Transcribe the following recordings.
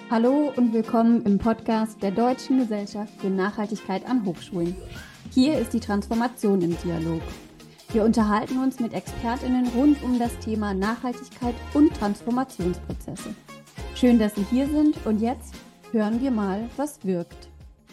Hallo und willkommen im Podcast der Deutschen Gesellschaft für Nachhaltigkeit an Hochschulen. Hier ist die Transformation im Dialog. Wir unterhalten uns mit ExpertInnen rund um das Thema Nachhaltigkeit und Transformationsprozesse. Schön, dass Sie hier sind und jetzt hören wir mal, was wirkt.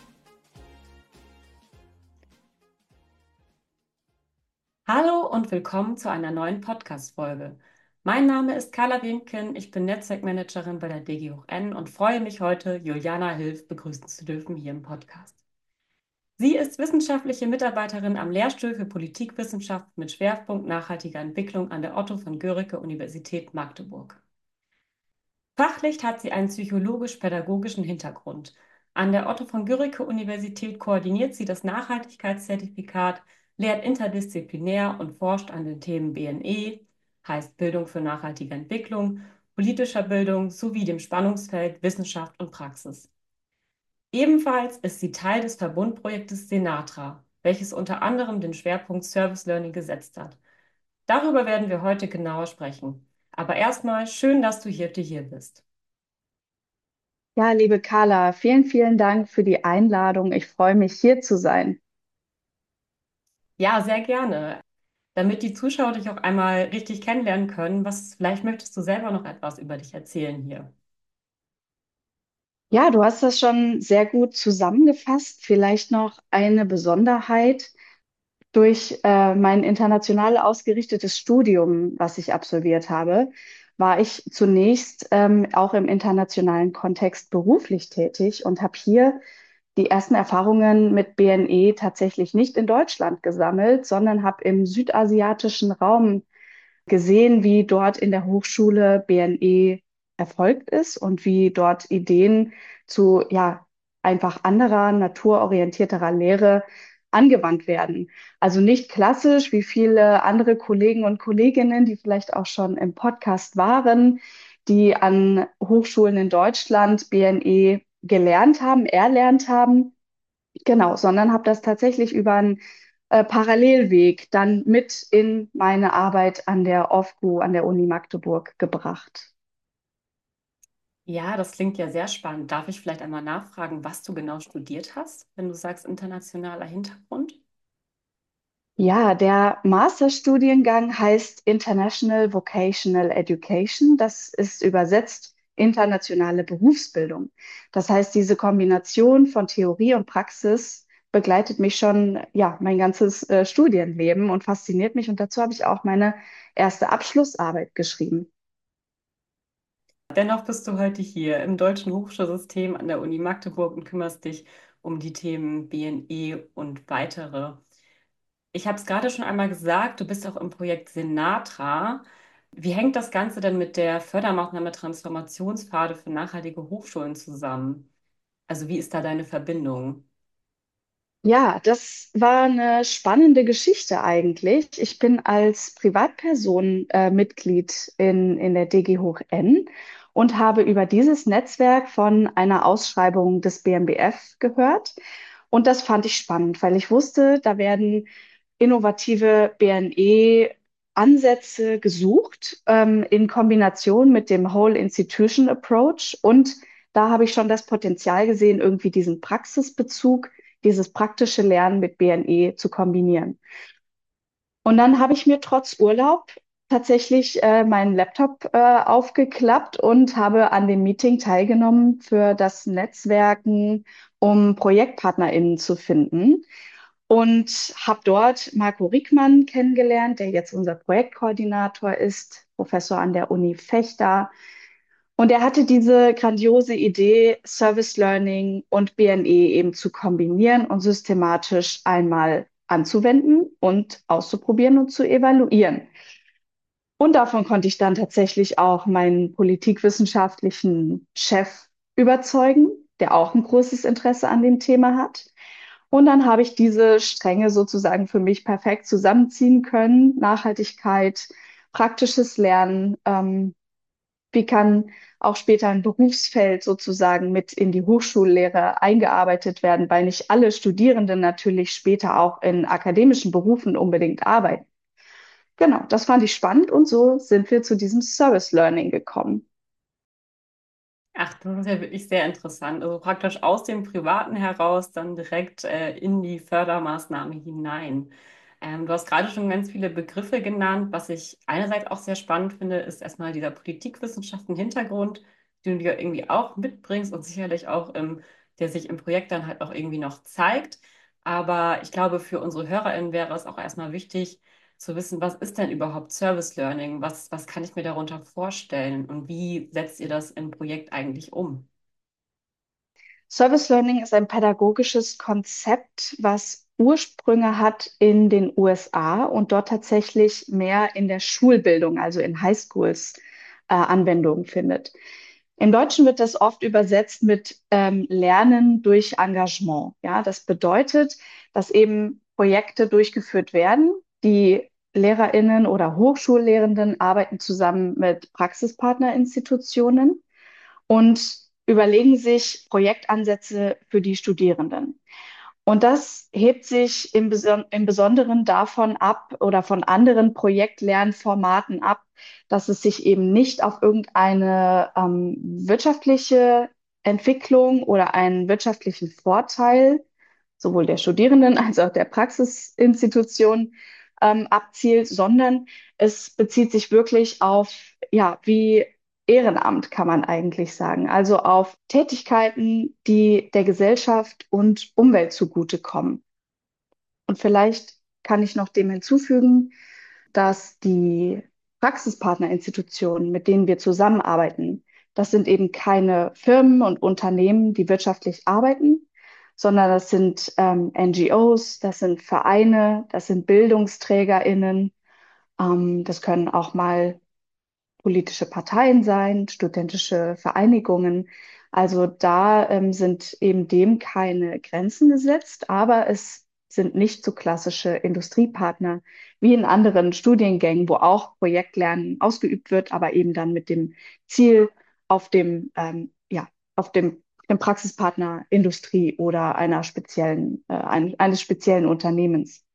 Hallo und willkommen zu einer neuen Podcast-Folge. Mein Name ist Carla Wienken, ich bin Netzwerkmanagerin bei der DG Hoch N und freue mich heute, Juliana Hilf begrüßen zu dürfen hier im Podcast. Sie ist wissenschaftliche Mitarbeiterin am Lehrstuhl für Politikwissenschaft mit Schwerpunkt nachhaltiger Entwicklung an der Otto von Guericke Universität Magdeburg. Fachlich hat sie einen psychologisch-pädagogischen Hintergrund. An der Otto von Guericke Universität koordiniert sie das Nachhaltigkeitszertifikat, lehrt interdisziplinär und forscht an den Themen BNE, heißt Bildung für nachhaltige Entwicklung, politischer Bildung sowie dem Spannungsfeld Wissenschaft und Praxis. Ebenfalls ist sie Teil des Verbundprojektes Senatra, welches unter anderem den Schwerpunkt Service Learning gesetzt hat. Darüber werden wir heute genauer sprechen. Aber erstmal schön, dass du heute hier bist. Ja, liebe Carla, vielen, vielen Dank für die Einladung. Ich freue mich, hier zu sein. Ja, sehr gerne. Damit die Zuschauer dich auch einmal richtig kennenlernen können, vielleicht möchtest du selber noch etwas über dich erzählen hier. Ja, du hast das schon sehr gut zusammengefasst. Vielleicht noch eine Besonderheit. Durch mein international ausgerichtetes Studium, was ich absolviert habe, war ich zunächst auch im internationalen Kontext beruflich tätig und habe hier die ersten Erfahrungen mit BNE tatsächlich nicht in Deutschland gesammelt, sondern habe im südasiatischen Raum gesehen, wie dort in der Hochschule BNE erfolgt ist und wie dort Ideen zu ja einfach anderer, naturorientierterer Lehre angewandt werden. Also nicht klassisch, wie viele andere Kollegen und Kolleginnen, die vielleicht auch schon im Podcast waren, die an Hochschulen in Deutschland BNE gelernt haben, erlernt haben, genau, sondern habe das tatsächlich über einen Parallelweg dann mit in meine Arbeit an der OFGU, an der Uni Magdeburg gebracht. Ja, das klingt ja sehr spannend. Darf ich vielleicht einmal nachfragen, was du genau studiert hast, wenn du sagst internationaler Hintergrund? Ja, der Masterstudiengang heißt International Vocational Education. Das ist übersetzt internationale Berufsbildung. Das heißt, diese Kombination von Theorie und Praxis begleitet mich schon, ja, mein ganzes Studienleben und fasziniert mich. Und dazu habe ich auch meine erste Abschlussarbeit geschrieben. Dennoch bist du heute hier im deutschen Hochschulsystem an der Uni Magdeburg und kümmerst dich um die Themen BNE und weitere. Ich habe es gerade schon einmal gesagt, du bist auch im Projekt Senatra. Wie hängt das Ganze denn mit der Fördermaßnahme Transformationspfade für nachhaltige Hochschulen zusammen? Also wie ist da deine Verbindung? Ja, das war eine spannende Geschichte eigentlich. Ich bin als Privatperson Mitglied in der DG Hoch N und habe über dieses Netzwerk von einer Ausschreibung des BMBF gehört. Und das fand ich spannend, weil ich wusste, da werden innovative BNE-Ansätze gesucht, in Kombination mit dem Whole Institution Approach. Und da habe ich schon das Potenzial gesehen, irgendwie diesen Praxisbezug, dieses praktische Lernen mit BNE zu kombinieren. Und dann habe ich mir trotz Urlaub tatsächlich meinen Laptop aufgeklappt und habe an dem Meeting teilgenommen für das Netzwerken, um ProjektpartnerInnen zu finden. Und habe dort Marco Rickmann kennengelernt, der jetzt unser Projektkoordinator ist, Professor an der Uni Vechta. Und er hatte diese grandiose Idee, Service Learning und BNE eben zu kombinieren und systematisch einmal anzuwenden und auszuprobieren und zu evaluieren. Und davon konnte ich dann tatsächlich auch meinen politikwissenschaftlichen Chef überzeugen, der auch ein großes Interesse an dem Thema hat. Und dann habe ich diese Stränge sozusagen für mich perfekt zusammenziehen können. Nachhaltigkeit, praktisches Lernen, wie kann auch später ein Berufsfeld sozusagen mit in die Hochschullehre eingearbeitet werden, weil nicht alle Studierenden natürlich später auch in akademischen Berufen unbedingt arbeiten. Genau, das fand ich spannend und so sind wir zu diesem Service Learning gekommen. Ach, das ist ja wirklich sehr interessant. Also praktisch aus dem Privaten heraus dann direkt in die Fördermaßnahme hinein. Du hast gerade schon ganz viele Begriffe genannt. Was ich einerseits auch sehr spannend finde, ist erstmal dieser Politikwissenschaften-Hintergrund, den du ja irgendwie auch mitbringst und sicherlich auch der sich im Projekt dann halt auch irgendwie noch zeigt. Aber ich glaube, für unsere HörerInnen wäre es auch erstmal wichtig, zu wissen, was ist denn überhaupt Service Learning? Was kann ich mir darunter vorstellen? Und wie setzt ihr das im Projekt eigentlich um? Service Learning ist ein pädagogisches Konzept, was Ursprünge hat in den USA und dort tatsächlich mehr in der Schulbildung, also in Highschools, Anwendung findet. Im Deutschen wird das oft übersetzt mit Lernen durch Engagement. Ja, das bedeutet, dass eben Projekte durchgeführt werden. Die LehrerInnen oder Hochschullehrenden arbeiten zusammen mit Praxispartnerinstitutionen und überlegen sich Projektansätze für die Studierenden. Und das hebt sich im Besonderen davon ab oder von anderen Projektlernformaten ab, dass es sich eben nicht auf irgendeine wirtschaftliche Entwicklung oder einen wirtschaftlichen Vorteil sowohl der Studierenden als auch der Praxisinstitution abzielt, sondern es bezieht sich wirklich auf, ja, wie Ehrenamt kann man eigentlich sagen, also auf Tätigkeiten, die der Gesellschaft und Umwelt zugutekommen. Und vielleicht kann ich noch dem hinzufügen, dass die Praxispartnerinstitutionen, mit denen wir zusammenarbeiten, das sind eben keine Firmen und Unternehmen, die wirtschaftlich arbeiten, sondern das sind NGOs, das sind Vereine, das sind BildungsträgerInnen, das können auch mal politische Parteien sein, studentische Vereinigungen. Also da sind eben dem keine Grenzen gesetzt, aber es sind nicht so klassische Industriepartner wie in anderen Studiengängen, wo auch Projektlernen ausgeübt wird, aber eben dann mit dem Ziel auf ja, auf dem Praxispartner Industrie oder eines speziellen Unternehmens.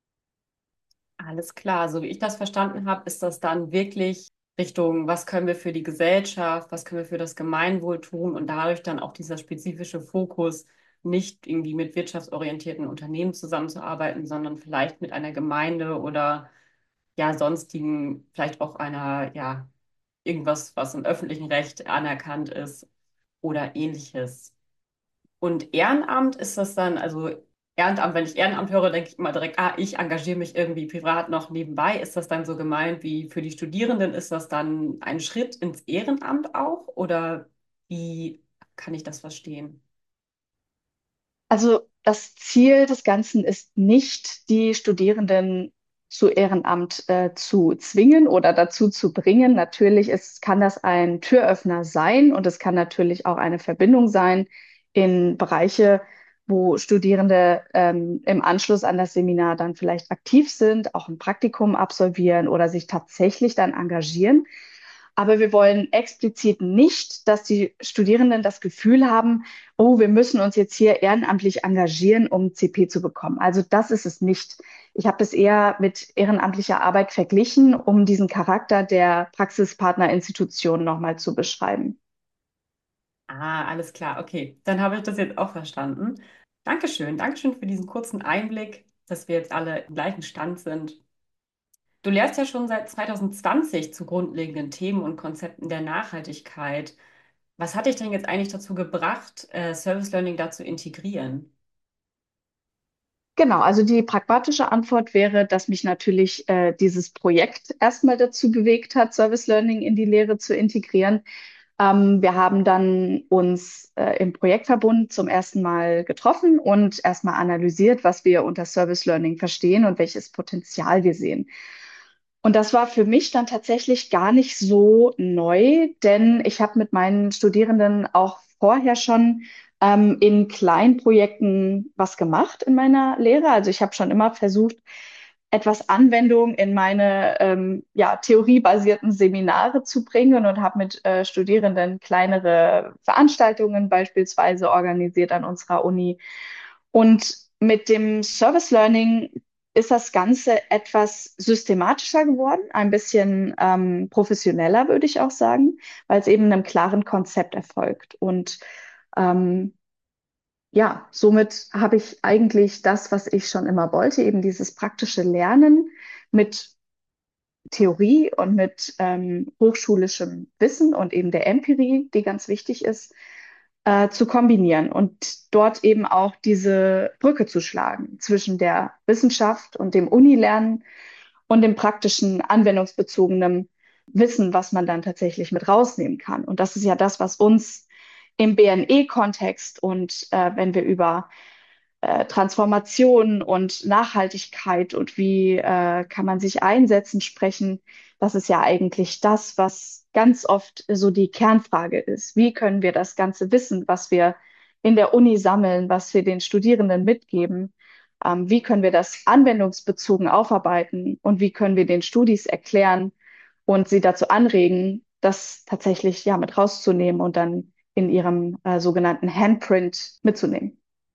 Alles klar, so wie ich das verstanden habe, ist das dann wirklich Richtung, was können wir für die Gesellschaft, was können wir für das Gemeinwohl tun und dadurch dann auch dieser spezifische Fokus, nicht irgendwie mit wirtschaftsorientierten Unternehmen zusammenzuarbeiten, sondern vielleicht mit einer Gemeinde oder ja sonstigen, vielleicht auch einer, ja, irgendwas, was im öffentlichen Recht anerkannt ist oder ähnliches. Und Ehrenamt ist das dann, also Ehrenamt, wenn ich Ehrenamt höre, denke ich immer direkt, ich engagiere mich irgendwie privat noch nebenbei. Ist das dann so gemeint wie für die Studierenden? Ist das dann ein Schritt ins Ehrenamt auch? Oder wie kann ich das verstehen? Also das Ziel des Ganzen ist nicht, die Studierenden zu Ehrenamt zu zwingen oder dazu zu bringen. Natürlich kann das ein Türöffner sein und es kann natürlich auch eine Verbindung sein in Bereiche, wo Studierende im Anschluss an das Seminar dann vielleicht aktiv sind, auch ein Praktikum absolvieren oder sich tatsächlich dann engagieren. Aber wir wollen explizit nicht, dass die Studierenden das Gefühl haben, oh, wir müssen uns jetzt hier ehrenamtlich engagieren, um CP zu bekommen. Also das ist es nicht. Ich habe es eher mit ehrenamtlicher Arbeit verglichen, um diesen Charakter der Praxispartnerinstitution nochmal zu beschreiben. Alles klar, okay. Dann habe ich das jetzt auch verstanden. Dankeschön, Dankeschön für diesen kurzen Einblick, dass wir jetzt alle im gleichen Stand sind. Du lehrst ja schon seit 2020 zu grundlegenden Themen und Konzepten der Nachhaltigkeit. Was hat dich denn jetzt eigentlich dazu gebracht, Service Learning da zu integrieren? Genau, also die pragmatische Antwort wäre, dass mich natürlich dieses Projekt erstmal dazu bewegt hat, Service Learning in die Lehre zu integrieren. Wir haben dann uns im Projektverbund zum ersten Mal getroffen und erstmal analysiert, was wir unter Service Learning verstehen und welches Potenzial wir sehen. Und das war für mich dann tatsächlich gar nicht so neu, denn ich habe mit meinen Studierenden auch vorher schon in Kleinprojekten was gemacht in meiner Lehre. Also ich habe schon immer versucht, etwas Anwendung in meine ja, theoriebasierten Seminare zu bringen und habe mit Studierenden kleinere Veranstaltungen beispielsweise organisiert an unserer Uni. Und mit dem Service Learning ist das Ganze etwas systematischer geworden, ein bisschen professioneller, würde ich auch sagen, weil es eben einem klaren Konzept erfolgt. Und ähm, ja, somit habe ich eigentlich das, was ich schon immer wollte, eben dieses praktische Lernen mit Theorie und mit hochschulischem Wissen und eben der Empirie, die ganz wichtig ist, zu kombinieren und dort eben auch diese Brücke zu schlagen zwischen der Wissenschaft und dem Unilernen und dem praktischen, anwendungsbezogenen Wissen, was man dann tatsächlich mit rausnehmen kann. Und das ist ja das, was uns im BNE-Kontext und wenn wir über Transformation und Nachhaltigkeit und wie kann man sich einsetzen sprechen, das ist ja eigentlich das, was ganz oft so die Kernfrage ist. Wie können wir das ganze Wissen, was wir in der Uni sammeln, was wir den Studierenden mitgeben, wie können wir das anwendungsbezogen aufarbeiten und wie können wir den Studis erklären und sie dazu anregen, das tatsächlich ja mit rauszunehmen und dann in ihrem sogenannten Handprint mitzunehmen.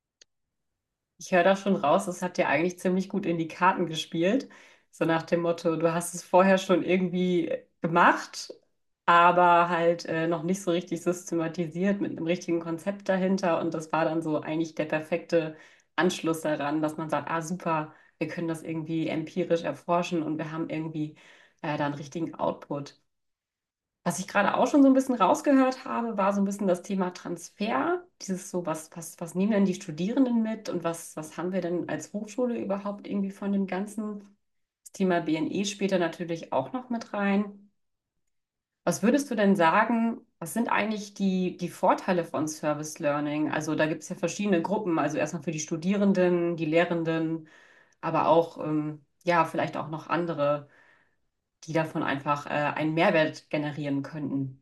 Ich höre da schon raus, es hat dir eigentlich ziemlich gut in die Karten gespielt. So nach dem Motto, du hast es vorher schon irgendwie gemacht, aber halt noch nicht so richtig systematisiert mit einem richtigen Konzept dahinter. Und das war dann so eigentlich der perfekte Anschluss daran, dass man sagt, ah super, wir können das irgendwie empirisch erforschen und wir haben irgendwie da einen richtigen Output. Was ich gerade auch schon so ein bisschen rausgehört habe, war so ein bisschen das Thema Transfer. Dieses so, was nehmen denn die Studierenden mit und was haben wir denn als Hochschule überhaupt irgendwie von dem Ganzen? Das Thema BNE spielt da natürlich auch noch mit rein. Was würdest du denn sagen, was sind eigentlich die Vorteile von Service Learning? Also da gibt es ja verschiedene Gruppen, also erstmal für die Studierenden, die Lehrenden, aber auch, ja, vielleicht auch noch andere, die davon einfach einen Mehrwert generieren könnten.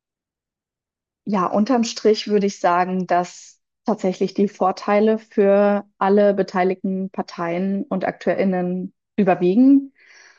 Ja, unterm Strich würde ich sagen, dass tatsächlich die Vorteile für alle beteiligten Parteien und AkteurInnen überwiegen.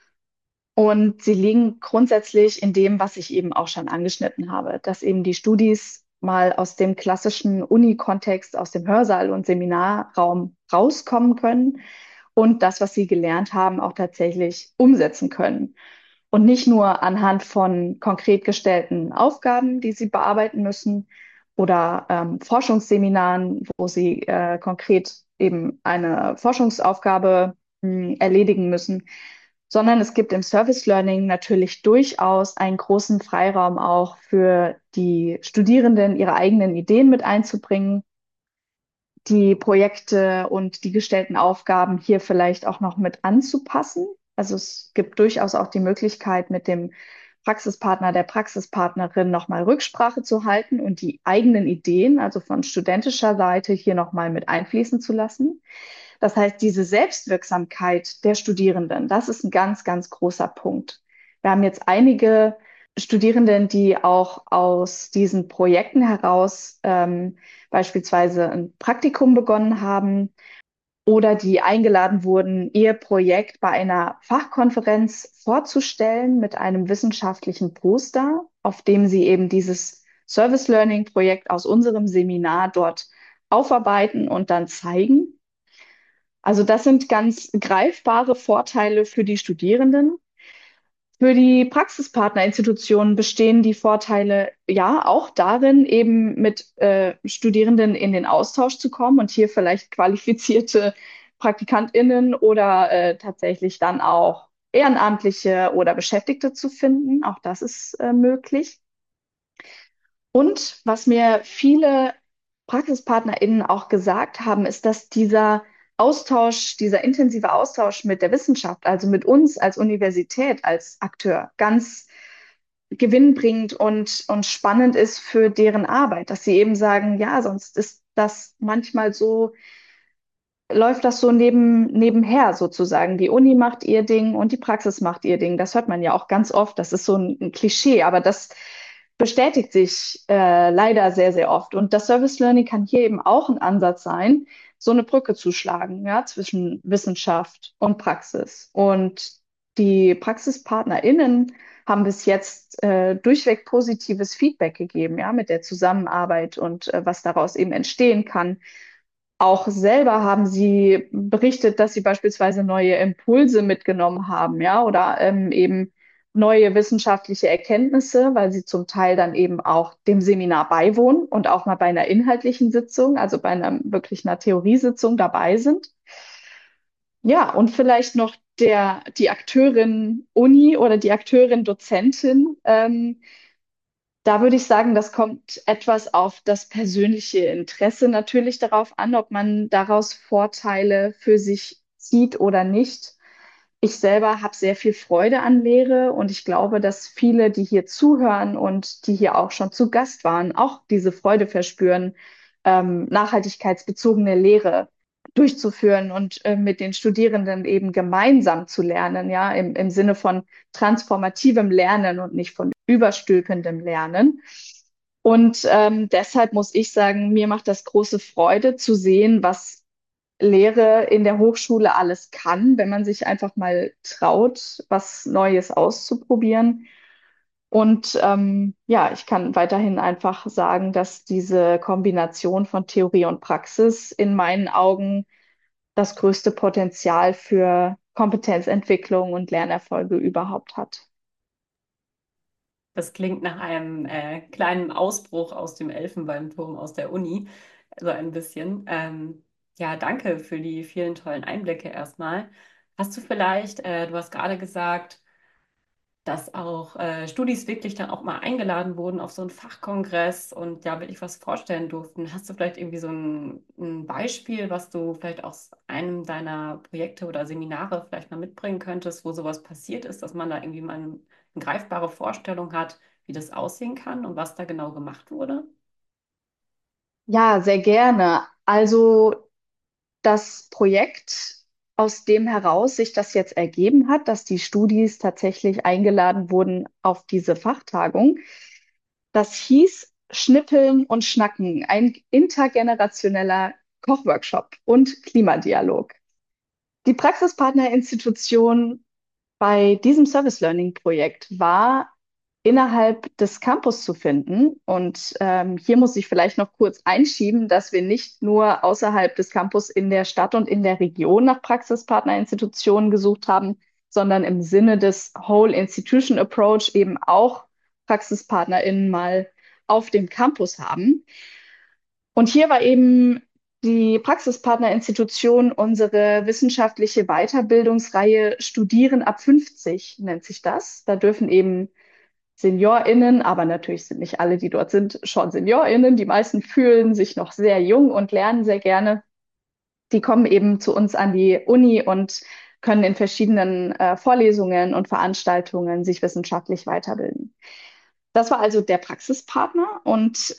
Und sie liegen grundsätzlich in dem, was ich eben auch schon angeschnitten habe, dass eben die Studis mal aus dem klassischen Uni-Kontext, aus dem Hörsaal und Seminarraum rauskommen können und das, was sie gelernt haben, auch tatsächlich umsetzen können. Und nicht nur anhand von konkret gestellten Aufgaben, die sie bearbeiten müssen, oder Forschungsseminaren, wo sie konkret eben eine Forschungsaufgabe erledigen müssen, sondern es gibt im Service Learning natürlich durchaus einen großen Freiraum auch für die Studierenden, ihre eigenen Ideen mit einzubringen, die Projekte und die gestellten Aufgaben hier vielleicht auch noch mit anzupassen. Also es gibt durchaus auch die Möglichkeit, mit dem Praxispartner, der Praxispartnerin nochmal Rücksprache zu halten und die eigenen Ideen, also von studentischer Seite, hier nochmal mit einfließen zu lassen. Das heißt, diese Selbstwirksamkeit der Studierenden, das ist ein ganz, ganz großer Punkt. Wir haben jetzt einige Studierenden, die auch aus diesen Projekten heraus beispielsweise ein Praktikum begonnen haben oder die eingeladen wurden, ihr Projekt bei einer Fachkonferenz vorzustellen mit einem wissenschaftlichen Poster, auf dem sie eben dieses Service Learning Projekt aus unserem Seminar dort aufarbeiten und dann zeigen. Also das sind ganz greifbare Vorteile für die Studierenden. Für die Praxispartnerinstitutionen bestehen die Vorteile ja auch darin, eben mit Studierenden in den Austausch zu kommen und hier vielleicht qualifizierte PraktikantInnen oder tatsächlich dann auch Ehrenamtliche oder Beschäftigte zu finden. Auch das ist möglich. Und was mir viele PraxispartnerInnen auch gesagt haben, ist, dass dieser Austausch, dieser intensive Austausch mit der Wissenschaft, also mit uns als Universität, als Akteur, ganz gewinnbringend und spannend ist für deren Arbeit, dass sie eben sagen, ja, sonst ist das manchmal so, läuft das so nebenher sozusagen. Die Uni macht ihr Ding und die Praxis macht ihr Ding. Das hört man ja auch ganz oft. Das ist so ein Klischee, aber das bestätigt sich leider sehr, sehr oft. Und das Service Learning kann hier eben auch ein Ansatz sein, so eine Brücke zu schlagen, ja, zwischen Wissenschaft und Praxis. Und die PraxispartnerInnen haben bis jetzt durchweg positives Feedback gegeben, ja, mit der Zusammenarbeit und was daraus eben entstehen kann auch selber haben sie berichtet, dass sie beispielsweise neue Impulse mitgenommen haben, ja, oder eben neue wissenschaftliche Erkenntnisse, weil sie zum Teil dann eben auch dem Seminar beiwohnen und auch mal bei einer inhaltlichen Sitzung, also bei einer wirklich einer Theoriesitzung dabei sind. Ja, und vielleicht noch die Akteurin Uni oder die Akteurin Dozentin. Da würde ich sagen, das kommt etwas auf das persönliche Interesse natürlich darauf an, ob man daraus Vorteile für sich zieht oder nicht. Ich selber habe sehr viel Freude an Lehre und ich glaube, dass viele, die hier zuhören und die hier auch schon zu Gast waren, auch diese Freude verspüren, nachhaltigkeitsbezogene Lehre durchzuführen und mit den Studierenden eben gemeinsam zu lernen, ja, im Sinne von transformativem Lernen und nicht von überstülpendem Lernen. Und deshalb muss ich sagen, mir macht das große Freude zu sehen, was Lehre in der Hochschule alles kann, wenn man sich einfach mal traut, was Neues auszuprobieren. Und ja, ich kann weiterhin einfach sagen, dass diese Kombination von Theorie und Praxis in meinen Augen das größte Potenzial für Kompetenzentwicklung und Lernerfolge überhaupt hat. Das klingt nach einem kleinen Ausbruch aus dem Elfenbeinturm aus der Uni, so ein bisschen. Ja, danke für die vielen tollen Einblicke erstmal. Hast du vielleicht, du hast gerade gesagt, dass auch Studis wirklich dann auch mal eingeladen wurden auf so einen Fachkongress und ja wirklich was vorstellen durften. Hast du vielleicht irgendwie so ein Beispiel, was du vielleicht aus einem deiner Projekte oder Seminare vielleicht mal mitbringen könntest, wo sowas passiert ist, dass man da irgendwie mal eine greifbare Vorstellung hat, wie das aussehen kann und was da genau gemacht wurde? Ja, sehr gerne. Also das Projekt, aus dem heraus sich das jetzt ergeben hat, dass die Studis tatsächlich eingeladen wurden auf diese Fachtagung, das hieß Schnippeln und Schnacken, ein intergenerationeller Kochworkshop und Klimadialog. Die Praxispartnerinstitution bei diesem Service Learning Projekt war innerhalb des Campus zu finden. Und hier muss ich vielleicht noch kurz einschieben, dass wir nicht nur außerhalb des Campus in der Stadt und in der Region nach Praxispartnerinstitutionen gesucht haben, sondern im Sinne des Whole Institution Approach eben auch PraxispartnerInnen mal auf dem Campus haben. Und hier war eben die Praxispartnerinstitution unsere wissenschaftliche Weiterbildungsreihe Studieren ab 50, nennt sich das. Da dürfen eben SeniorInnen, aber natürlich sind nicht alle, die dort sind, schon SeniorInnen. Die meisten fühlen sich noch sehr jung und lernen sehr gerne. Die kommen eben zu uns an die Uni und können in verschiedenen Vorlesungen und Veranstaltungen sich wissenschaftlich weiterbilden. Das war also der Praxispartner und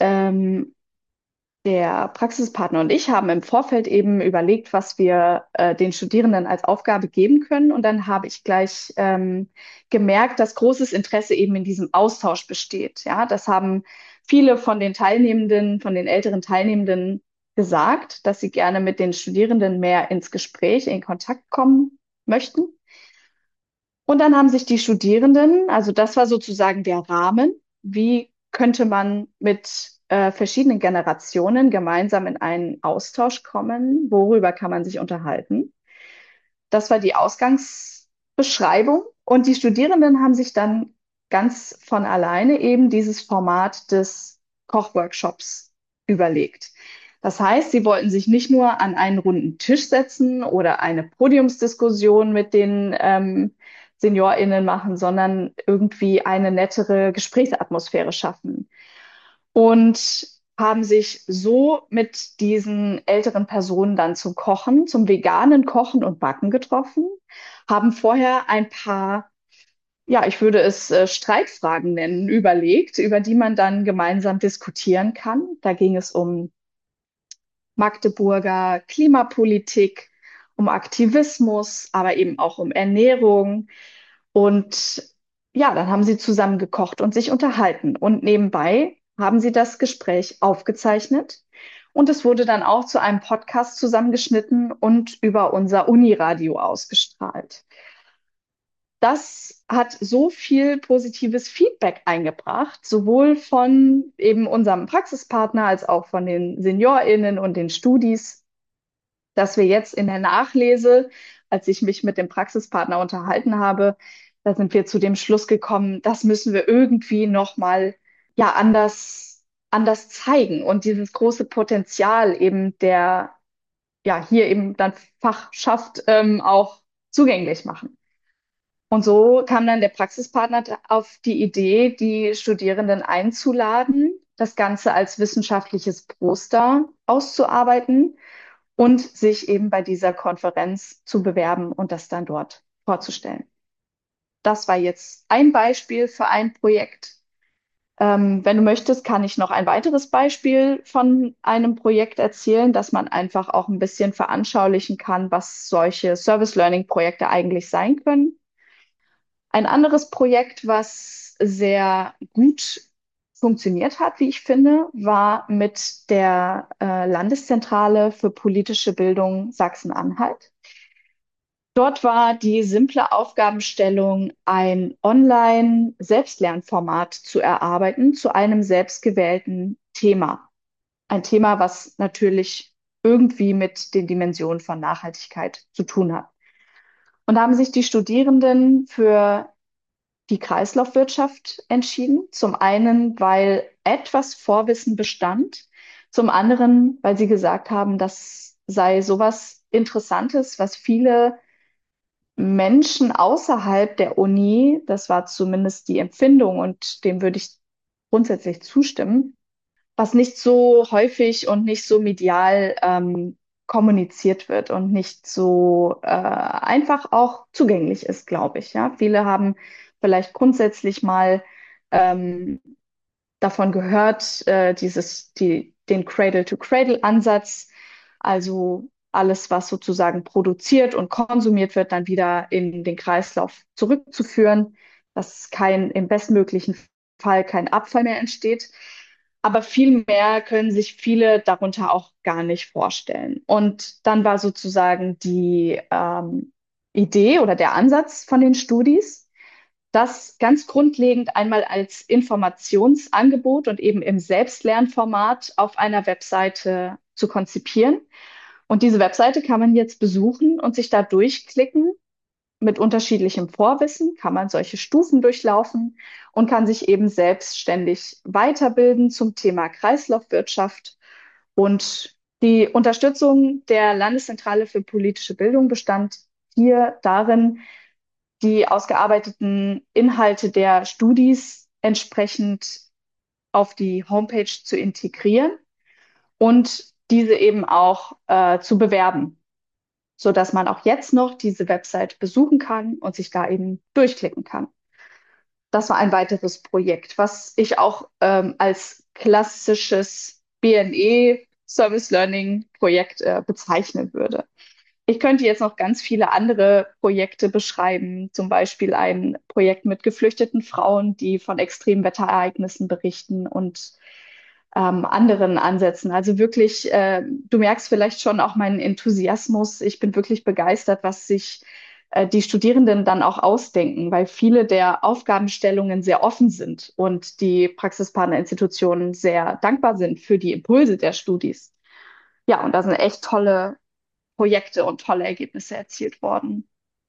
der Praxispartner und ich haben im Vorfeld eben überlegt, was wir den Studierenden als Aufgabe geben können. Und dann habe ich gleich gemerkt, dass großes Interesse eben in diesem Austausch besteht. Ja, das haben viele von den Teilnehmenden, von den älteren Teilnehmenden gesagt, dass sie gerne mit den Studierenden mehr ins Gespräch, in Kontakt kommen möchten. Und dann haben sich die Studierenden, also das war sozusagen der Rahmen, wie könnte man mit verschiedenen Generationen gemeinsam in einen Austausch kommen, worüber kann man sich unterhalten. Das war die Ausgangsbeschreibung und die Studierenden haben sich dann ganz von alleine eben dieses Format des Kochworkshops überlegt. Das heißt, sie wollten sich nicht nur an einen runden Tisch setzen oder eine Podiumsdiskussion mit den SeniorInnen machen, sondern irgendwie eine nettere Gesprächsatmosphäre schaffen. Und haben sich so mit diesen älteren Personen dann zum Kochen, zum veganen Kochen und Backen getroffen, haben vorher ein paar, ja, ich würde es Streitfragen nennen, überlegt, über die man dann gemeinsam diskutieren kann. Da ging es um Magdeburger Klimapolitik, um Aktivismus, aber eben auch um Ernährung. Und ja, dann haben sie zusammen gekocht und sich unterhalten. Und nebenbei haben sie das Gespräch aufgezeichnet. Und es wurde dann auch zu einem Podcast zusammengeschnitten und über unser Uniradio ausgestrahlt. Das hat so viel positives Feedback eingebracht, sowohl von eben unserem Praxispartner als auch von den SeniorInnen und den Studis, dass wir jetzt in der Nachlese, als ich mich mit dem Praxispartner unterhalten habe, da sind wir zu dem Schluss gekommen, das müssen wir irgendwie nochmal ja anders zeigen und dieses große Potenzial eben der ja hier eben dann Fachschaft auch zugänglich machen. Und so kam dann der Praxispartner auf die Idee, die Studierenden einzuladen, das Ganze als wissenschaftliches Poster auszuarbeiten und sich eben bei dieser Konferenz zu bewerben und das dann dort vorzustellen. Das war jetzt ein Beispiel für ein Projekt. Wenn du möchtest, kann ich noch ein weiteres Beispiel von einem Projekt erzählen, dass man einfach auch ein bisschen veranschaulichen kann, was solche Service Learning Projekte eigentlich sein können. Ein anderes Projekt, was sehr gut funktioniert hat, wie ich finde, war mit der Landeszentrale für politische Bildung Sachsen-Anhalt. Dort war die simple Aufgabenstellung, ein Online-Selbstlernformat zu erarbeiten zu einem selbstgewählten Thema. Ein Thema, was natürlich irgendwie mit den Dimensionen von Nachhaltigkeit zu tun hat. Und da haben sich die Studierenden für die Kreislaufwirtschaft entschieden. Zum einen, weil etwas Vorwissen bestand. Zum anderen, weil sie gesagt haben, das sei sowas Interessantes, was viele Menschen außerhalb der Uni, das war zumindest die Empfindung und dem würde ich grundsätzlich zustimmen, was nicht so häufig und nicht so medial kommuniziert wird und nicht so einfach auch zugänglich ist, glaube ich. Ja, viele haben vielleicht grundsätzlich mal ähm, davon gehört, den Cradle-to-Cradle-Ansatz, also alles, was sozusagen produziert und konsumiert wird, dann wieder in den Kreislauf zurückzuführen, dass im bestmöglichen Fall kein Abfall mehr entsteht. Aber viel mehr können sich viele darunter auch gar nicht vorstellen. Und dann war sozusagen die Idee oder der Ansatz von den Studis, das ganz grundlegend einmal als Informationsangebot und eben im Selbstlernformat auf einer Webseite zu konzipieren. Und diese Webseite kann man jetzt besuchen und sich da durchklicken. Mit unterschiedlichem Vorwissen kann man solche Stufen durchlaufen und kann sich eben selbstständig weiterbilden zum Thema Kreislaufwirtschaft. Und die Unterstützung der Landeszentrale für politische Bildung bestand hier darin, die ausgearbeiteten Inhalte der Studis entsprechend auf die Homepage zu integrieren und diese eben auch zu bewerben, sodass man auch jetzt noch diese Website besuchen kann und sich da eben durchklicken kann. Das war ein weiteres Projekt, was ich auch als klassisches BNE Service Learning Projekt bezeichnen würde. Ich könnte jetzt noch ganz viele andere Projekte beschreiben, zum Beispiel ein Projekt mit geflüchteten Frauen, die von Extremwetterereignissen berichten und anderen Ansätzen. Also wirklich, du merkst vielleicht schon auch meinen Enthusiasmus. Ich bin wirklich begeistert, was sich die Studierenden dann auch ausdenken, weil viele der Aufgabenstellungen sehr offen sind und die Praxispartnerinstitutionen sehr dankbar sind für die Impulse der Studis. Ja, und da sind echt tolle Projekte und tolle Ergebnisse erzielt worden.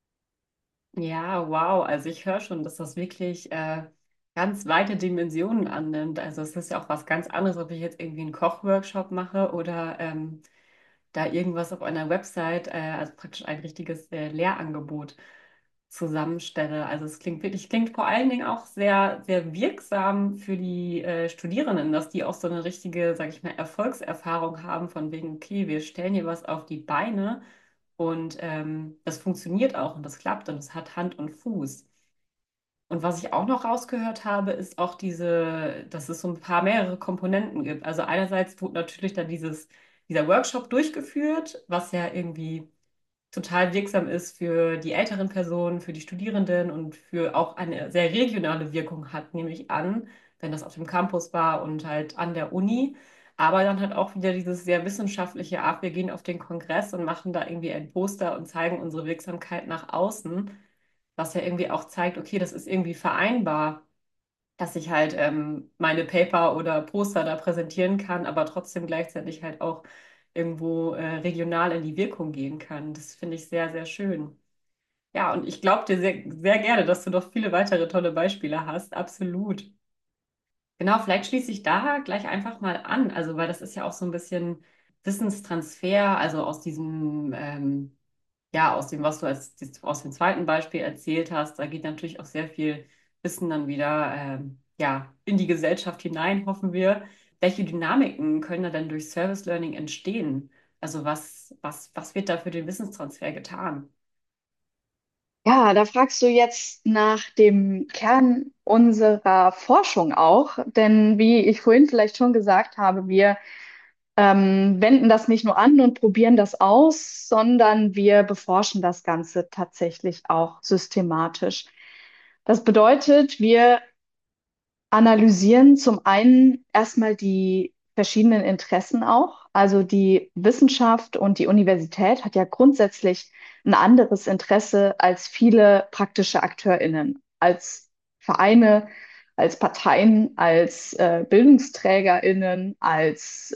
Ja, wow. Also ich höre schon, dass das wirklich ganz weite Dimensionen annimmt. Also es ist ja auch was ganz anderes, ob ich jetzt irgendwie einen Kochworkshop mache oder da irgendwas auf einer Website, also praktisch ein richtiges Lehrangebot zusammenstelle. Also es klingt vor allen Dingen auch sehr, sehr wirksam für die Studierenden, dass die auch so eine richtige, sag ich mal, Erfolgserfahrung haben von wegen, okay, wir stellen hier was auf die Beine und das funktioniert auch und das klappt und es hat Hand und Fuß. Und was ich auch noch rausgehört habe, ist auch dass es so ein paar mehrere Komponenten gibt. Also einerseits wurde natürlich dann dieser Workshop durchgeführt, was ja irgendwie total wirksam ist für die älteren Personen, für die Studierenden und für auch eine sehr regionale Wirkung hat, nehme ich an, wenn das auf dem Campus war und halt an der Uni. Aber dann halt auch wieder dieses sehr wissenschaftliche, ach, wir gehen auf den Kongress und machen da irgendwie ein Poster und zeigen unsere Wirksamkeit nach außen, was ja irgendwie auch zeigt, okay, das ist irgendwie vereinbar, dass ich halt meine Paper oder Poster da präsentieren kann, aber trotzdem gleichzeitig halt auch irgendwo regional in die Wirkung gehen kann. Das finde ich sehr, sehr schön. Ja, und ich glaube dir sehr, sehr gerne, dass du noch viele weitere tolle Beispiele hast. Absolut. Genau, vielleicht schließe ich da gleich einfach mal an. Also, weil das ist ja auch so ein bisschen Wissenstransfer, also aus diesem, ja, aus dem, was du aus dem zweiten Beispiel erzählt hast. Da geht natürlich auch sehr viel Wissen dann wieder, ja, in die Gesellschaft hinein, hoffen wir. Welche Dynamiken können da denn durch Service Learning entstehen? Also, was wird da für den Wissenstransfer getan? Ja, da fragst du jetzt nach dem Kern unserer Forschung auch, denn wie ich vorhin vielleicht schon gesagt habe, wir wenden das nicht nur an und probieren das aus, sondern wir beforschen das Ganze tatsächlich auch systematisch. Das bedeutet, wir analysieren zum einen erstmal die verschiedenen Interessen auch. Also die Wissenschaft und die Universität hat ja grundsätzlich ein anderes Interesse als viele praktische AkteurInnen, als Vereine, als Parteien, als BildungsträgerInnen, als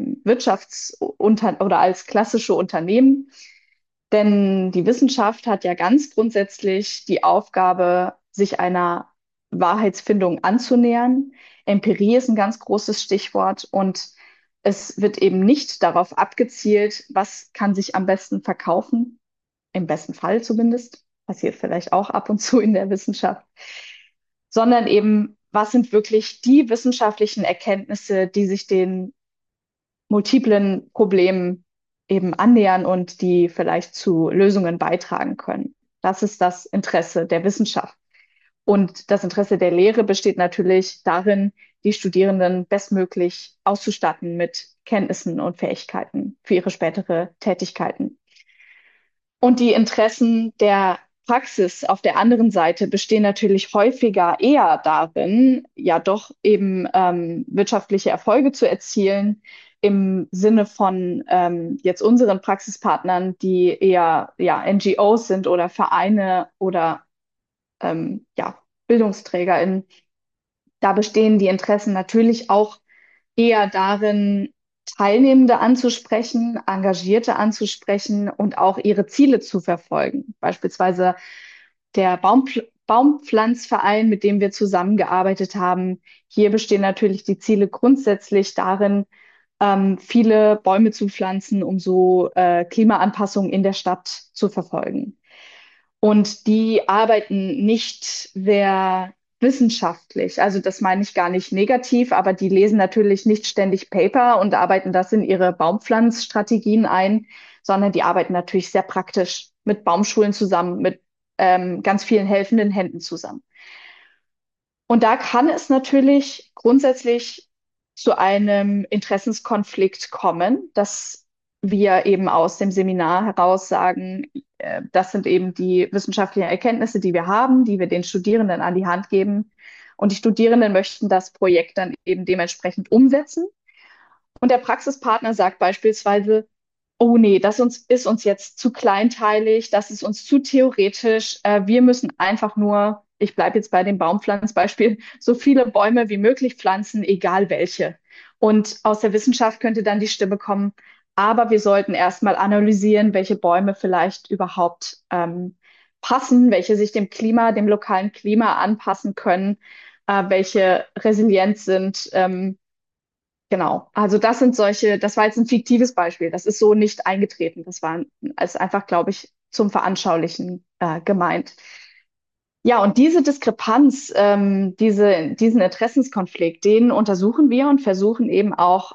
oder als klassische Unternehmen. Denn die Wissenschaft hat ja ganz grundsätzlich die Aufgabe, sich einer Wahrheitsfindung anzunähern. Empirie ist ein ganz großes Stichwort und es wird eben nicht darauf abgezielt, was kann sich am besten verkaufen, im besten Fall zumindest, passiert vielleicht auch ab und zu in der Wissenschaft, sondern eben, was sind wirklich die wissenschaftlichen Erkenntnisse, die sich den multiplen Problemen eben annähern und die vielleicht zu Lösungen beitragen können. Das ist das Interesse der Wissenschaft. Und das Interesse der Lehre besteht natürlich darin, die Studierenden bestmöglich auszustatten mit Kenntnissen und Fähigkeiten für ihre spätere Tätigkeiten. Und die Interessen der Praxis auf der anderen Seite bestehen natürlich häufiger eher darin, ja doch eben wirtschaftliche Erfolge zu erzielen, im Sinne von jetzt unseren Praxispartnern, die eher ja, NGOs sind oder Vereine oder ja, BildungsträgerInnen. Da bestehen die Interessen natürlich auch eher darin, Teilnehmende anzusprechen, Engagierte anzusprechen und auch ihre Ziele zu verfolgen. Beispielsweise der Baumpflanzverein, mit dem wir zusammengearbeitet haben. Hier bestehen natürlich die Ziele grundsätzlich darin, viele Bäume zu pflanzen, um so Klimaanpassung in der Stadt zu verfolgen. Und die arbeiten nicht sehr wissenschaftlich. Also das meine ich gar nicht negativ, aber die lesen natürlich nicht ständig Paper und arbeiten das in ihre Baumpflanzstrategien ein, sondern die arbeiten natürlich sehr praktisch mit Baumschulen zusammen, mit ganz vielen helfenden Händen zusammen. Und da kann es natürlich grundsätzlich zu einem Interessenskonflikt kommen, dass wir eben aus dem Seminar heraus sagen, das sind eben die wissenschaftlichen Erkenntnisse, die wir haben, die wir den Studierenden an die Hand geben. Und die Studierenden möchten das Projekt dann eben dementsprechend umsetzen. Und der Praxispartner sagt beispielsweise, oh nee, ist uns jetzt zu kleinteilig, das ist uns zu theoretisch. Wir müssen einfach nur, ich bleibe jetzt bei dem Baumpflanzbeispiel, so viele Bäume wie möglich pflanzen, egal welche. Und aus der Wissenschaft könnte dann die Stimme kommen, aber wir sollten erstmal analysieren, welche Bäume vielleicht überhaupt passen, welche sich dem Klima, dem lokalen Klima anpassen können, welche resilient sind. Genau, also das war jetzt ein fiktives Beispiel. Das ist so nicht eingetreten. Das war als einfach, glaube ich, zum Veranschaulichen gemeint. Ja, und diese Diskrepanz, diesen Interessenskonflikt, den untersuchen wir und versuchen eben auch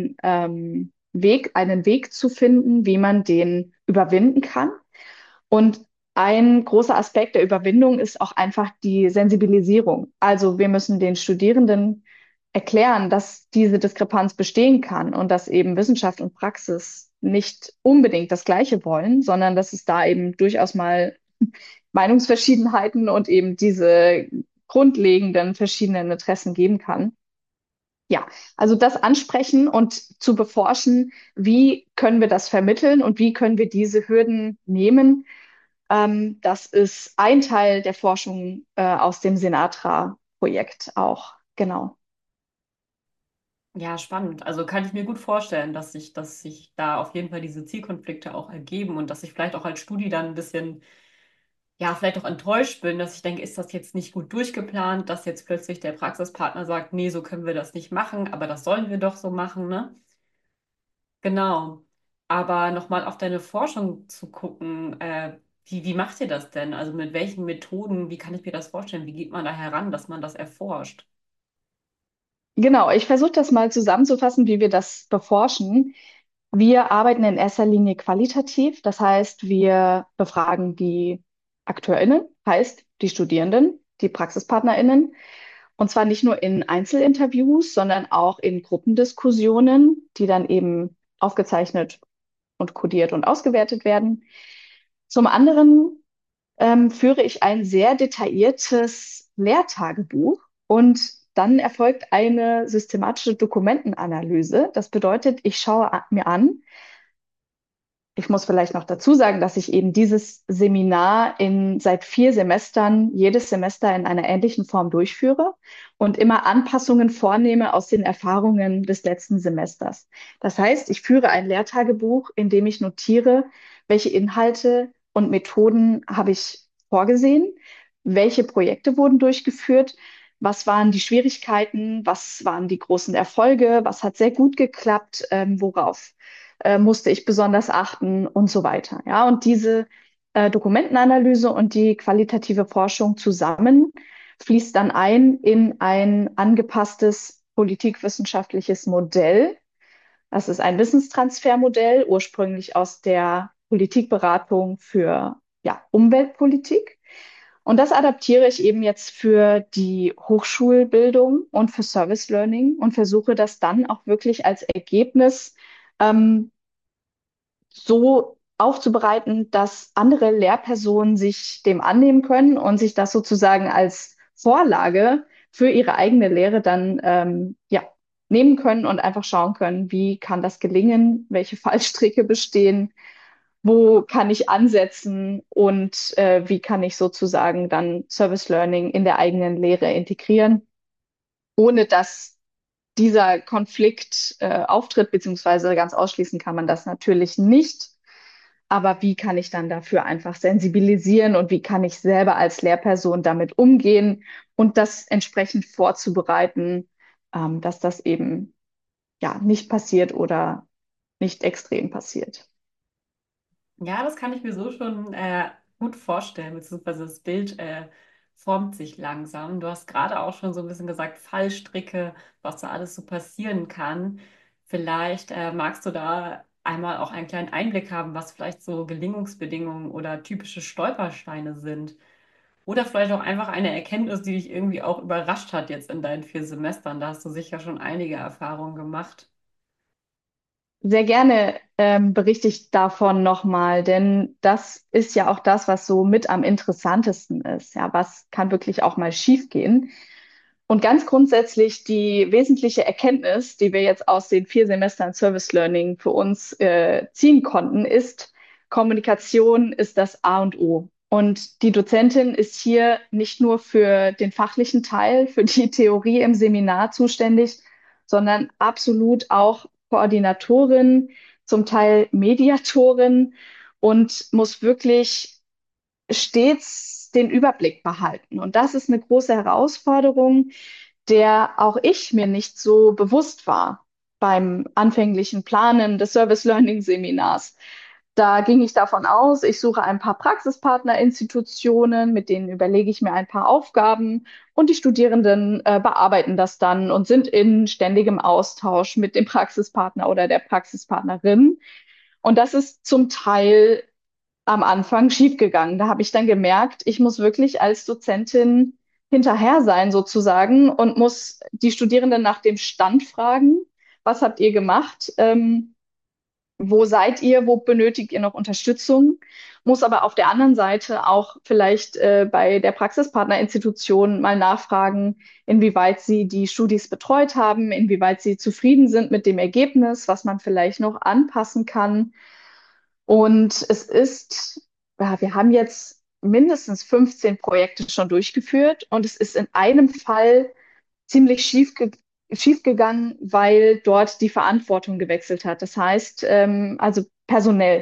einen Weg zu finden, wie man den überwinden kann. Und ein großer Aspekt der Überwindung ist auch einfach die Sensibilisierung. Also wir müssen den Studierenden erklären, dass diese Diskrepanz bestehen kann und dass eben Wissenschaft und Praxis nicht unbedingt das Gleiche wollen, sondern dass es da eben durchaus mal Meinungsverschiedenheiten und eben diese grundlegenden verschiedenen Interessen geben kann. Ja, also das ansprechen und zu beforschen, wie können wir das vermitteln und wie können wir diese Hürden nehmen. Das ist ein Teil der Forschung aus dem Sinatra-Projekt auch, genau. Ja, spannend. Also kann ich mir gut vorstellen, dass sich da auf jeden Fall diese Zielkonflikte auch ergeben und dass ich vielleicht auch als Studi dann ein bisschen, ja, vielleicht auch enttäuscht bin, dass ich denke, ist das jetzt nicht gut durchgeplant, dass jetzt plötzlich der Praxispartner sagt, nee, so können wir das nicht machen, aber das sollen wir doch so machen, ne? Genau. Aber nochmal auf deine Forschung zu gucken, wie macht ihr das denn? Also mit welchen Methoden, wie kann ich mir das vorstellen? Wie geht man da heran, dass man das erforscht? Genau, ich versuche das mal zusammenzufassen, wie wir das beforschen. Wir arbeiten in erster Linie qualitativ, das heißt, wir befragen die AkteurInnen, heißt die Studierenden, die PraxispartnerInnen, und zwar nicht nur in Einzelinterviews, sondern auch in Gruppendiskussionen, die dann eben aufgezeichnet und kodiert und ausgewertet werden. Zum anderen führe ich ein sehr detailliertes Lehrtagebuch und dann erfolgt eine systematische Dokumentenanalyse. Das bedeutet, ich schaue mir an, ich muss vielleicht noch dazu sagen, dass ich eben dieses Seminar seit 4 Semestern, jedes Semester in einer ähnlichen Form durchführe und immer Anpassungen vornehme aus den Erfahrungen des letzten Semesters. Das heißt, ich führe ein Lehrtagebuch, in dem ich notiere, welche Inhalte und Methoden habe ich vorgesehen, welche Projekte wurden durchgeführt, was waren die Schwierigkeiten, was waren die großen Erfolge, was hat sehr gut geklappt, worauf musste ich besonders achten und so weiter. Ja, und diese Dokumentenanalyse und die qualitative Forschung zusammen fließt dann ein in ein angepasstes politikwissenschaftliches Modell. Das ist ein Wissenstransfermodell, ursprünglich aus der Politikberatung für ja, Umweltpolitik. Und das adaptiere ich eben jetzt für die Hochschulbildung und für Service Learning und versuche das dann auch wirklich als Ergebnis ähm, so aufzubereiten, dass andere Lehrpersonen sich dem annehmen können und sich das sozusagen als Vorlage für ihre eigene Lehre dann ja, nehmen können und einfach schauen können, wie kann das gelingen, welche Fallstricke bestehen, wo kann ich ansetzen und wie kann ich sozusagen dann Service Learning in der eigenen Lehre integrieren, ohne dass dieser Konflikt auftritt, beziehungsweise ganz ausschließen kann man das natürlich nicht. Aber wie kann ich dann dafür einfach sensibilisieren und wie kann ich selber als Lehrperson damit umgehen und das entsprechend vorzubereiten, dass das eben ja nicht passiert oder nicht extrem passiert. Ja, das kann ich mir so schon gut vorstellen, beziehungsweise das Bild formt sich langsam. Du hast gerade auch schon so ein bisschen gesagt, Fallstricke, was da alles so passieren kann. Vielleicht magst du da einmal auch einen kleinen Einblick haben, was vielleicht so Gelingungsbedingungen oder typische Stolpersteine sind. Oder vielleicht auch einfach eine Erkenntnis, die dich irgendwie auch überrascht hat jetzt in deinen 4 Semestern. Da hast du sicher schon einige Erfahrungen gemacht. Sehr gerne berichte ich davon nochmal, denn das ist ja auch das, was so mit am interessantesten ist. Ja, was kann wirklich auch mal schiefgehen? Und ganz grundsätzlich die wesentliche Erkenntnis, die wir jetzt aus den 4 Semestern Service Learning für uns ziehen konnten, ist, Kommunikation ist das A und O. Und die Dozentin ist hier nicht nur für den fachlichen Teil, für die Theorie im Seminar zuständig, sondern absolut auch Koordinatorin, zum Teil Mediatorin und muss wirklich stets den Überblick behalten. Und das ist eine große Herausforderung, der auch ich mir nicht so bewusst war beim anfänglichen Planen des Service Learning Seminars. Da ging ich davon aus, ich suche ein paar Praxispartnerinstitutionen, mit denen überlege ich mir ein paar Aufgaben und die Studierenden bearbeiten das dann und sind in ständigem Austausch mit dem Praxispartner oder der Praxispartnerin. Und das ist zum Teil am Anfang schiefgegangen. Da habe ich dann gemerkt, ich muss wirklich als Dozentin hinterher sein sozusagen und muss die Studierenden nach dem Stand fragen. Was habt ihr gemacht? Wo seid ihr? Wo benötigt ihr noch Unterstützung? Muss aber auf der anderen Seite auch vielleicht bei der Praxispartnerinstitution mal nachfragen, inwieweit sie die Studis betreut haben, inwieweit sie zufrieden sind mit dem Ergebnis, was man vielleicht noch anpassen kann. Und es ist, ja, wir haben jetzt mindestens 15 Projekte schon durchgeführt und es ist in einem Fall ziemlich schief schiefgegangen, weil dort die Verantwortung gewechselt hat. Das heißt, also personell.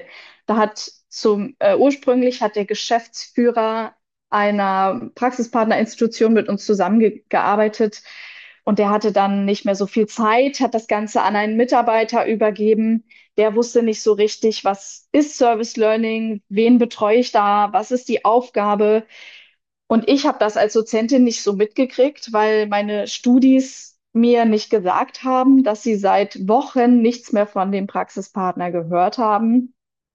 Ursprünglich hat der Geschäftsführer einer Praxispartnerinstitution mit uns zusammengearbeitet und der hatte dann nicht mehr so viel Zeit, hat das Ganze an einen Mitarbeiter übergeben. Der wusste nicht so richtig, was ist Service Learning, wen betreue ich da, was ist die Aufgabe. Und ich habe das als Dozentin nicht so mitgekriegt, weil meine Studis mir nicht gesagt haben, dass sie seit Wochen nichts mehr von dem Praxispartner gehört haben.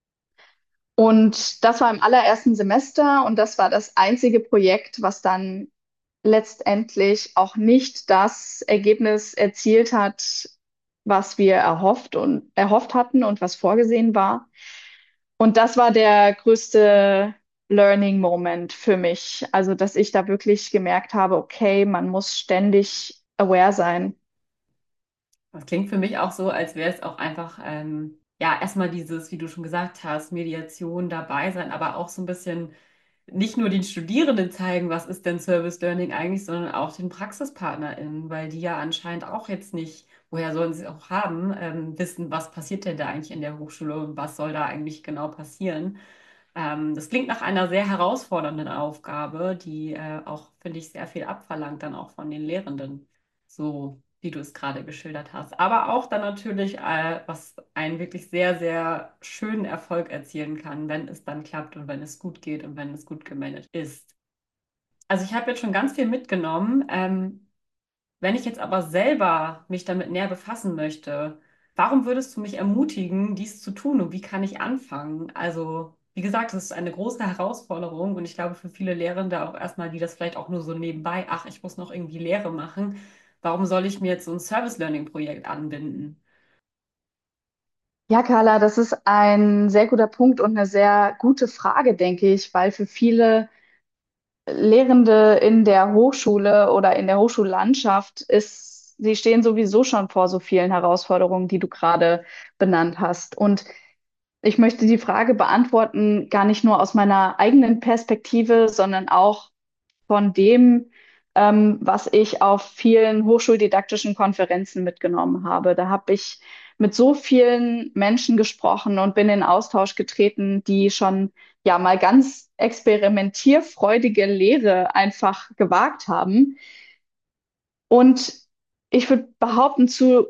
Und das war im allerersten Semester und das war das einzige Projekt, was dann letztendlich auch nicht das Ergebnis erzielt hat, was wir erhofft hatten und was vorgesehen war. Und das war der größte Learning Moment für mich. Also, dass ich da wirklich gemerkt habe, okay, man muss ständig aware sein. Das klingt für mich auch so, als wäre es auch einfach, ja, erstmal dieses, wie du schon gesagt hast, Mediation dabei sein, aber auch so ein bisschen nicht nur den Studierenden zeigen, was ist denn Service Learning eigentlich, sondern auch den PraxispartnerInnen, weil die ja anscheinend auch jetzt nicht, woher sollen sie es auch haben, wissen, was passiert denn da eigentlich in der Hochschule und was soll da eigentlich genau passieren. Das klingt nach einer sehr herausfordernden Aufgabe, die auch, finde ich, sehr viel abverlangt dann auch von den Lehrenden, so wie du es gerade geschildert hast. Aber auch dann natürlich, was einen wirklich sehr, sehr schönen Erfolg erzielen kann, wenn es dann klappt und wenn es gut geht und wenn es gut gemanagt ist. Also ich habe jetzt schon ganz viel mitgenommen. Wenn ich jetzt aber selber mich damit näher befassen möchte, warum würdest du mich ermutigen, dies zu tun und wie kann ich anfangen? Also, wie gesagt, es ist eine große Herausforderung und ich glaube für viele Lehrende auch erstmal, die das vielleicht auch nur so nebenbei, ach, ich muss noch irgendwie Lehre machen. Warum soll ich mir jetzt so ein Service Learning Projekt anbinden? Ja, Carla, das ist ein sehr guter Punkt und eine sehr gute Frage, denke ich, weil für viele Lehrende in der Hochschule oder in der Hochschullandschaft sie stehen sowieso schon vor so vielen Herausforderungen, die du gerade benannt hast. Und ich möchte die Frage beantworten, gar nicht nur aus meiner eigenen Perspektive, sondern auch von dem, was ich auf vielen hochschuldidaktischen Konferenzen mitgenommen habe. Da habe ich mit so vielen Menschen gesprochen und bin in Austausch getreten, die schon ja mal ganz experimentierfreudige Lehre einfach gewagt haben. Und ich würde behaupten, zu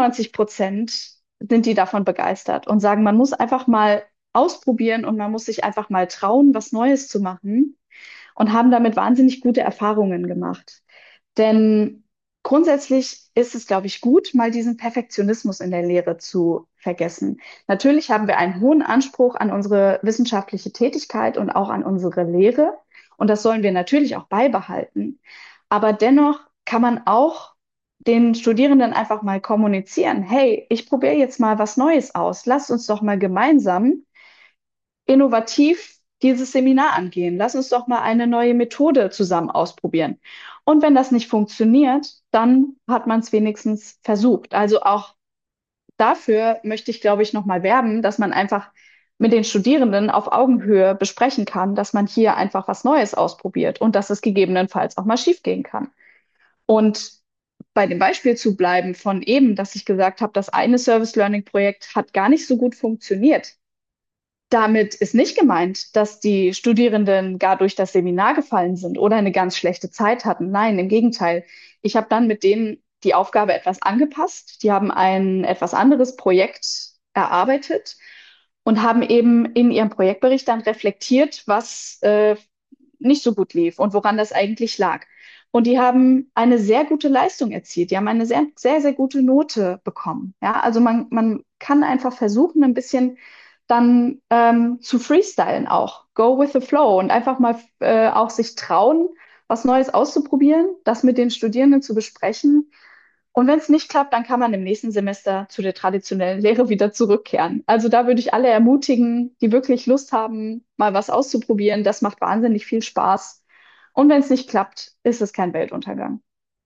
95% sind die davon begeistert und sagen, man muss einfach mal ausprobieren und man muss sich einfach mal trauen, was Neues zu machen und haben damit wahnsinnig gute Erfahrungen gemacht. Denn grundsätzlich ist es, glaube ich, gut, mal diesen Perfektionismus in der Lehre zu vergessen. Natürlich haben wir einen hohen Anspruch an unsere wissenschaftliche Tätigkeit und auch an unsere Lehre. Und das sollen wir natürlich auch beibehalten. Aber dennoch kann man auch den Studierenden einfach mal kommunizieren. Hey, ich probiere jetzt mal was Neues aus. Lasst uns doch mal gemeinsam innovativ dieses Seminar angehen. Lass uns doch mal eine neue Methode zusammen ausprobieren. Und wenn das nicht funktioniert, dann hat man es wenigstens versucht. Also auch dafür möchte ich, glaube ich, nochmal werben, dass man einfach mit den Studierenden auf Augenhöhe besprechen kann, dass man hier einfach was Neues ausprobiert und dass es gegebenenfalls auch mal schiefgehen kann. Und bei dem Beispiel zu bleiben von eben, dass ich gesagt habe, das eine Service Learning Projekt hat gar nicht so gut funktioniert. Damit ist nicht gemeint, dass die Studierenden gar durch das Seminar gefallen sind oder eine ganz schlechte Zeit hatten. Nein, im Gegenteil. Ich habe dann mit denen die Aufgabe etwas angepasst. Die haben ein etwas anderes Projekt erarbeitet und haben eben in ihrem Projektbericht dann reflektiert, was nicht so gut lief und woran das eigentlich lag. Und die haben eine sehr gute Leistung erzielt. Die haben eine sehr, sehr, sehr gute Note bekommen. Ja, also man kann einfach versuchen, ein bisschen dann zu freestylen auch. Go with the flow und einfach mal auch sich trauen, was Neues auszuprobieren, das mit den Studierenden zu besprechen. Und wenn es nicht klappt, dann kann man im nächsten Semester zu der traditionellen Lehre wieder zurückkehren. Also da würde ich alle ermutigen, die wirklich Lust haben, mal was auszuprobieren. Das macht wahnsinnig viel Spaß. Und wenn es nicht klappt, ist es kein Weltuntergang.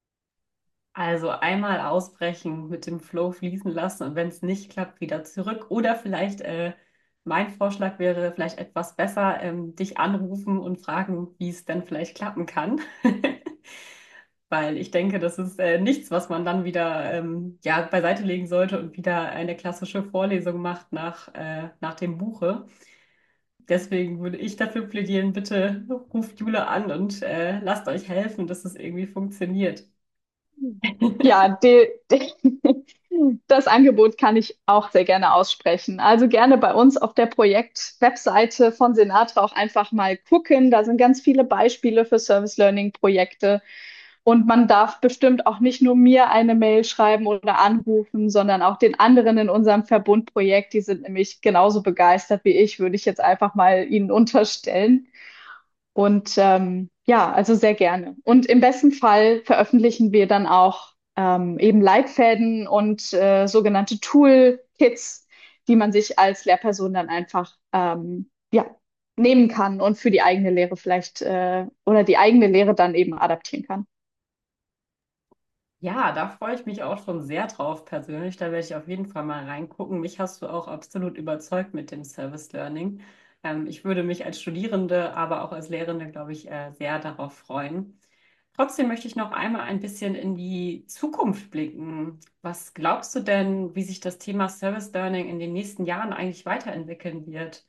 Also einmal ausbrechen, mit dem Flow fließen lassen und wenn es nicht klappt, wieder zurück. Oder vielleicht, mein Vorschlag wäre vielleicht etwas besser, dich anrufen und fragen, wie es denn vielleicht klappen kann. weil ich denke, das ist nichts, was man dann wieder ja, beiseite legen sollte und wieder eine klassische Vorlesung macht nach dem Buche. Deswegen würde ich dafür plädieren, bitte ruft Jule an und lasst euch helfen, dass es irgendwie funktioniert. Ja, das Angebot kann ich auch sehr gerne aussprechen. Also gerne bei uns auf der Projekt-Webseite von Sinatra auch einfach mal gucken. Da sind ganz viele Beispiele für Service Learning Projekte. Und man darf bestimmt auch nicht nur mir eine Mail schreiben oder anrufen, sondern auch den anderen in unserem Verbundprojekt. Die sind nämlich genauso begeistert wie ich, würde ich jetzt einfach mal ihnen unterstellen. Und ja, also sehr gerne. Und im besten Fall veröffentlichen wir dann auch eben Leitfäden und sogenannte Toolkits, die man sich als Lehrperson dann einfach ja, nehmen kann und für die eigene Lehre vielleicht oder die eigene Lehre dann eben adaptieren kann. Ja, da freue ich mich auch schon sehr drauf persönlich. Da werde ich auf jeden Fall mal reingucken. Mich hast du auch absolut überzeugt mit dem Service Learning. Ich würde mich als Studierende, aber auch als Lehrende, glaube ich, sehr darauf freuen. Trotzdem möchte ich noch einmal ein bisschen in die Zukunft blicken. Was glaubst du denn, wie sich das Thema Service Learning in den nächsten Jahren eigentlich weiterentwickeln wird?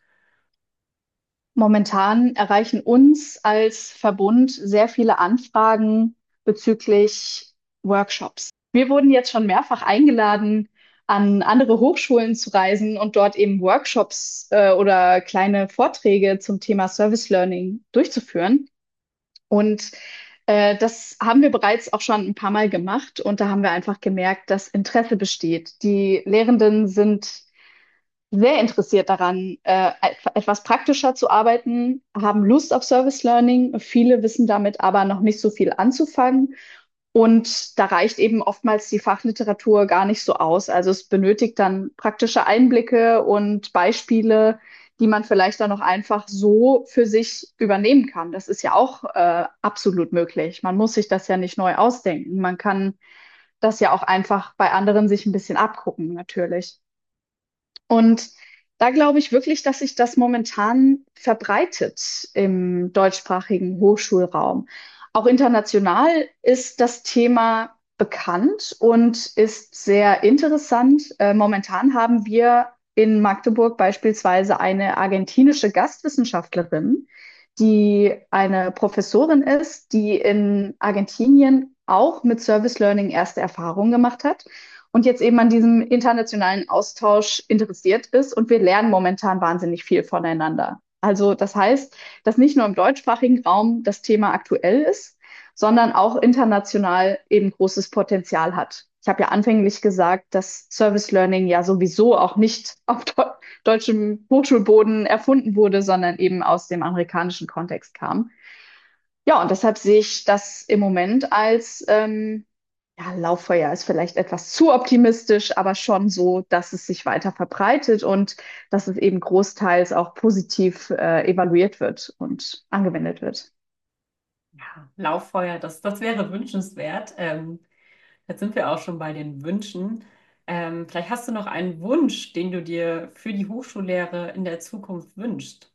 Momentan erreichen uns als Verbund sehr viele Anfragen bezüglich Workshops. Wir wurden jetzt schon mehrfach eingeladen, an andere Hochschulen zu reisen und dort eben Workshops oder kleine Vorträge zum Thema Service Learning durchzuführen. Und das haben wir bereits auch schon ein paar Mal gemacht und da haben wir einfach gemerkt, dass Interesse besteht. Die Lehrenden sind sehr interessiert daran, etwas praktischer zu arbeiten, haben Lust auf Service Learning. Viele wissen damit aber noch nicht so viel anzufangen. Und da reicht eben oftmals die Fachliteratur gar nicht so aus. Also es benötigt dann praktische Einblicke und Beispiele, die man vielleicht dann noch einfach so für sich übernehmen kann. Das ist ja auch absolut möglich. Man muss sich das ja nicht neu ausdenken. Man kann das ja auch einfach bei anderen sich ein bisschen abgucken, natürlich. Und da glaube ich wirklich, dass sich das momentan verbreitet im deutschsprachigen Hochschulraum. Auch international ist das Thema bekannt und ist sehr interessant. Momentan haben wir in Magdeburg beispielsweise eine argentinische Gastwissenschaftlerin, die eine Professorin ist, die in Argentinien auch mit Service Learning erste Erfahrungen gemacht hat und jetzt eben an diesem internationalen Austausch interessiert ist. Und wir lernen momentan wahnsinnig viel voneinander. Also das heißt, dass nicht nur im deutschsprachigen Raum das Thema aktuell ist, sondern auch international eben großes Potenzial hat. Ich habe ja anfänglich gesagt, dass Service Learning ja sowieso auch nicht auf deutschem Hochschulboden erfunden wurde, sondern eben aus dem amerikanischen Kontext kam. Ja, und deshalb sehe ich das im Moment als ja, Lauffeuer ist vielleicht etwas zu optimistisch, aber schon so, dass es sich weiter verbreitet und dass es eben großteils auch positiv evaluiert wird und angewendet wird. Ja, Lauffeuer, das wäre wünschenswert. Jetzt sind wir auch schon bei den Wünschen. Vielleicht hast du noch einen Wunsch, den du dir für die Hochschullehre in der Zukunft wünschst.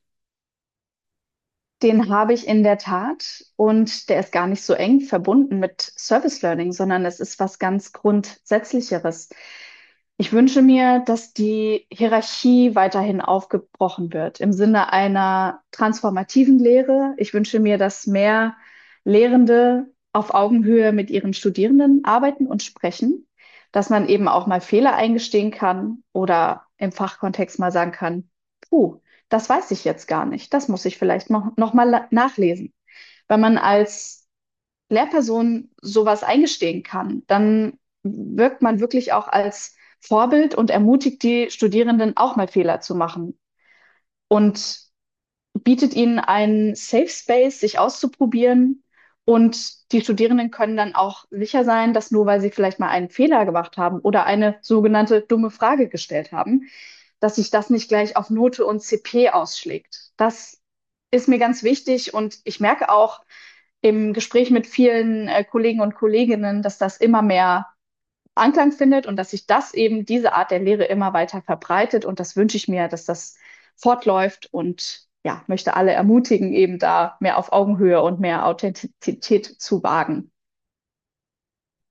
Den habe ich in der Tat und der ist gar nicht so eng verbunden mit Service Learning, sondern es ist was ganz Grundsätzlicheres. Ich wünsche mir, dass die Hierarchie weiterhin aufgebrochen wird im Sinne einer transformativen Lehre. Ich wünsche mir, dass mehr Lehrende auf Augenhöhe mit ihren Studierenden arbeiten und sprechen, dass man eben auch mal Fehler eingestehen kann oder im Fachkontext mal sagen kann, puh, das weiß ich jetzt gar nicht. Das muss ich vielleicht noch mal nachlesen. Wenn man als Lehrperson sowas eingestehen kann, dann wirkt man wirklich auch als Vorbild und ermutigt die Studierenden auch mal Fehler zu machen und bietet ihnen einen Safe Space, sich auszuprobieren. Und die Studierenden können dann auch sicher sein, dass nur weil sie vielleicht mal einen Fehler gemacht haben oder eine sogenannte dumme Frage gestellt haben, dass sich das nicht gleich auf Note und CP ausschlägt. Das ist mir ganz wichtig und ich merke auch im Gespräch mit vielen Kollegen und Kolleginnen, dass das immer mehr Anklang findet und dass sich das eben, diese Art der Lehre immer weiter verbreitet. Und das wünsche ich mir, dass das fortläuft und ja, möchte alle ermutigen, eben da mehr auf Augenhöhe und mehr Authentizität zu wagen.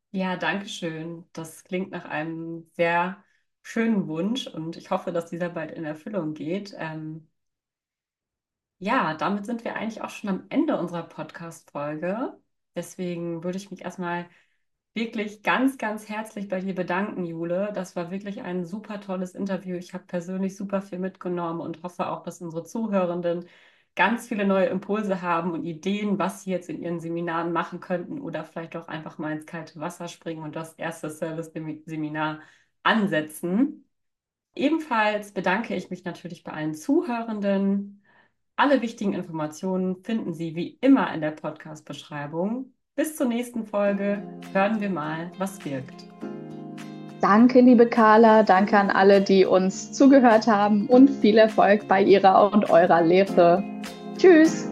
Ja, danke schön. Das klingt nach einem sehr schönen Wunsch und ich hoffe, dass dieser bald in Erfüllung geht. Ja, damit sind wir eigentlich auch schon am Ende unserer Podcast-Folge. Deswegen würde ich mich erstmal wirklich ganz, ganz herzlich bei dir bedanken, Jule. Das war wirklich ein super tolles Interview. Ich habe persönlich super viel mitgenommen und hoffe auch, dass unsere Zuhörenden ganz viele neue Impulse haben und Ideen, was sie jetzt in ihren Seminaren machen könnten oder vielleicht auch einfach mal ins kalte Wasser springen und das erste Service-Seminar ansetzen. Ebenfalls bedanke ich mich natürlich bei allen Zuhörenden. Alle wichtigen Informationen finden Sie wie immer in der Podcast-Beschreibung. Bis zur nächsten Folge hören wir mal, was wirkt. Danke, liebe Carla, danke an alle, die uns zugehört haben und viel Erfolg bei Ihrer und eurer Lehre. Tschüss!